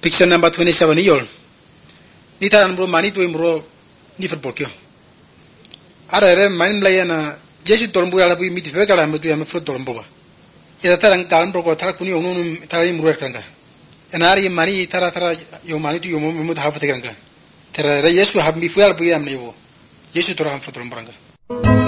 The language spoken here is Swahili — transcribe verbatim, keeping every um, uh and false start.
Picture number twenty-seven yol. Nita bro mani tu bro ni football kyo. Ara re main play na Jesu tolmbu ala bu miti fe kala mtu ya me fruit tolmbu ba. Ida tarang taran bro ko tar kuni onu tarai muru kranga. Enari mani tara tara yo mani tu yo mu da hafte kranga. Tera re Yesu hab mi fu ala bu ya me yo. Yesu tora ham football branga.